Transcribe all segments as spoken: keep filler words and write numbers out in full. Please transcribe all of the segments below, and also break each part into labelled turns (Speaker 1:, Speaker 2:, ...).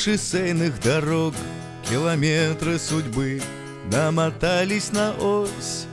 Speaker 1: шоссейных дорог километры судьбы намотались на ось.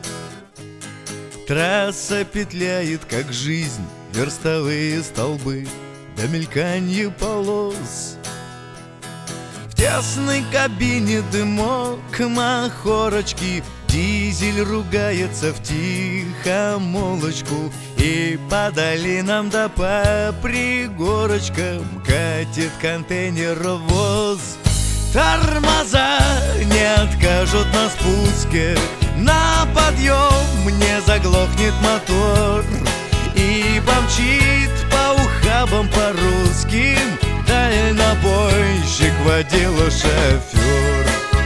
Speaker 1: Трасса петляет, как жизнь, верстовые столбы до мельканья полос. В тесной кабине дымок махорочки, дизель ругается в тихомолочку, и по долинам да по пригорочкам катит контейнеровоз. Тормоза не откажут на спуске, на подъем не заглохнет мотор, и помчит по ухабам по русским дальнобойщик, водила, шофер.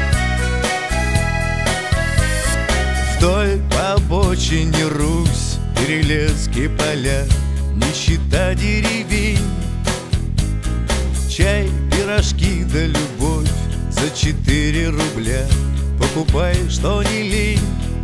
Speaker 1: Вдоль по обочине Русь, Перелесские поля, нищета деревень, чай, пирожки да любовь за четыре рубля. Покупай, что не лень.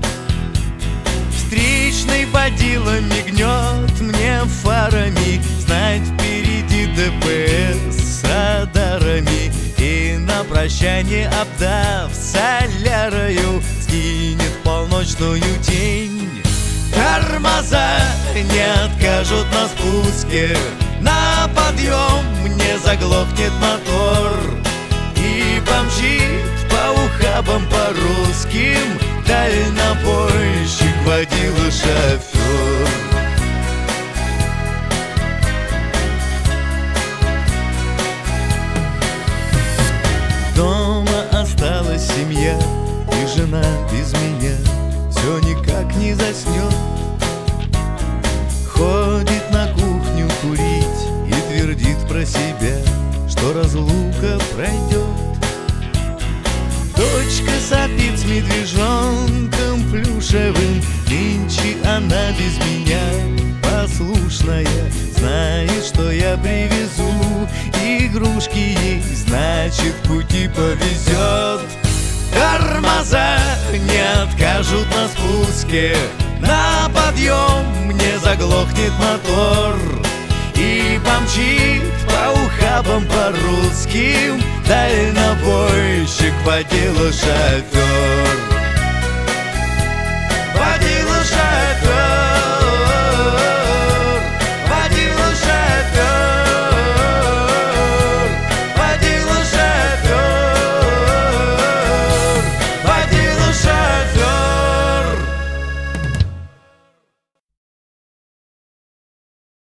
Speaker 1: Встречный водила мигнет мне фарами, знать впереди ДПС с радарами, и на прощание, обдав солярою, скинет полночную тень. Тормоза не откажут на спуске, на подъем не заглохнет мотор, и помчит по ухабам по русским дальнобойщик, водила, шофер. Дома осталась семья, и жена без меня все никак не заснет. Ходит на кухню курить и твердит про себя, что разлука пройдет. Дочка сопит с медвежонком плюшевым, нынче она без меня послушная, знает, что я привезу игрушки ей, значит, в пути повезет. Тормоза не откажут на спуске, на подъем не заглохнет мотор, и помчит по ухабам по русским дальнобойщик, водила, шофер. Водила, шофер.